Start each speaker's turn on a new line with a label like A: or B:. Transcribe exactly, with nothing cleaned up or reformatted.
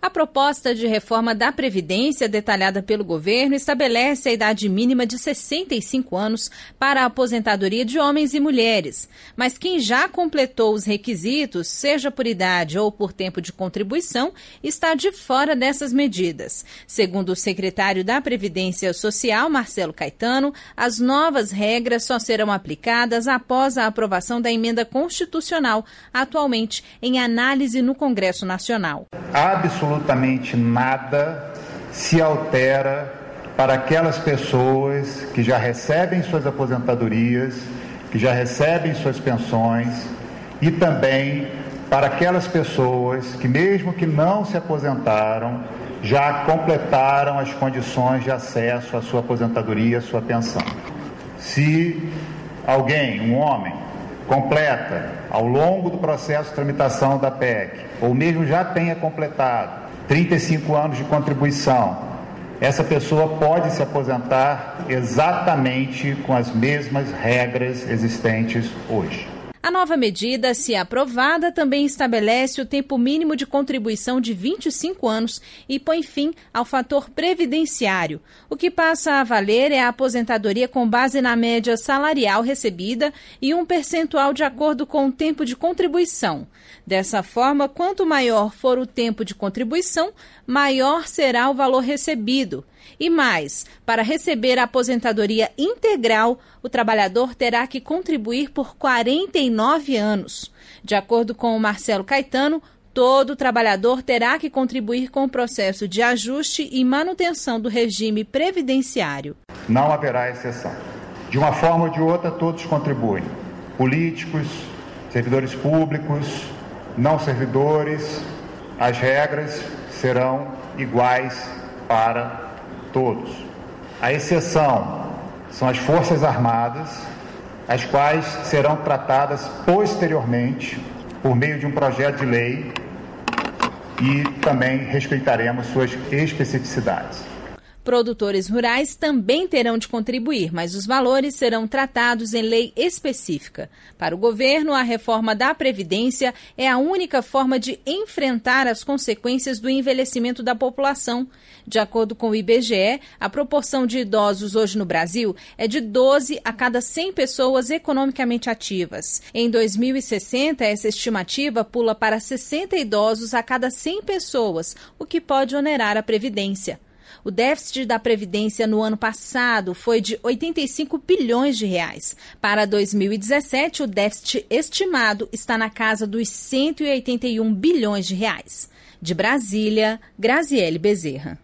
A: A proposta de reforma da Previdência detalhada pelo governo estabelece a idade mínima de sessenta e cinco anos para a aposentadoria de homens e mulheres. Mas quem já completou os requisitos, seja por idade ou por tempo de contribuição, está de fora dessas medidas. Segundo o secretário da Previdência Social, Marcelo Caetano, as novas regras só serão aplicadas após a aprovação da emenda constitucional, atualmente em análise no Congresso Nacional.
B: Absolutamente nada se altera para aquelas pessoas que já recebem suas aposentadorias, que já recebem suas pensões, e também para aquelas pessoas que, mesmo que não se aposentaram, já completaram as condições de acesso à sua aposentadoria, à sua pensão. Se alguém, um homem, completa ao longo do processo de tramitação da P E C, ou mesmo já tenha completado trinta e cinco anos de contribuição, essa pessoa pode se aposentar exatamente com as mesmas regras existentes hoje.
A: A nova medida, se aprovada, também estabelece o tempo mínimo de contribuição de vinte e cinco anos e põe fim ao fator previdenciário. O que passa a valer é a aposentadoria com base na média salarial recebida e um percentual de acordo com o tempo de contribuição. Dessa forma, quanto maior for o tempo de contribuição, maior será o valor recebido. E mais, para receber a aposentadoria integral, o trabalhador terá que contribuir por quarenta e nove anos. De acordo com o Marcelo Caetano, todo trabalhador terá que contribuir com o processo de ajuste e manutenção do regime previdenciário.
B: Não haverá exceção. De uma forma ou de outra, todos contribuem. Políticos, servidores públicos, não servidores, as regras serão iguais para todos. A exceção são as Forças Armadas, as quais serão tratadas posteriormente por meio de um projeto de lei e também respeitaremos suas especificidades.
A: Produtores rurais também terão de contribuir, mas os valores serão tratados em lei específica. Para o governo, a reforma da Previdência é a única forma de enfrentar as consequências do envelhecimento da população. De acordo com o I B G E, a proporção de idosos hoje no Brasil é de doze a cada cem pessoas economicamente ativas. Em dois mil e sessenta, essa estimativa pula para sessenta idosos a cada cem pessoas, o que pode onerar a Previdência. O déficit da Previdência no ano passado foi de oitenta e cinco bilhões de reais. Para dois mil e dezessete, o déficit estimado está na casa dos cento e oitenta e um bilhões de reais. De Brasília, Graziele Bezerra.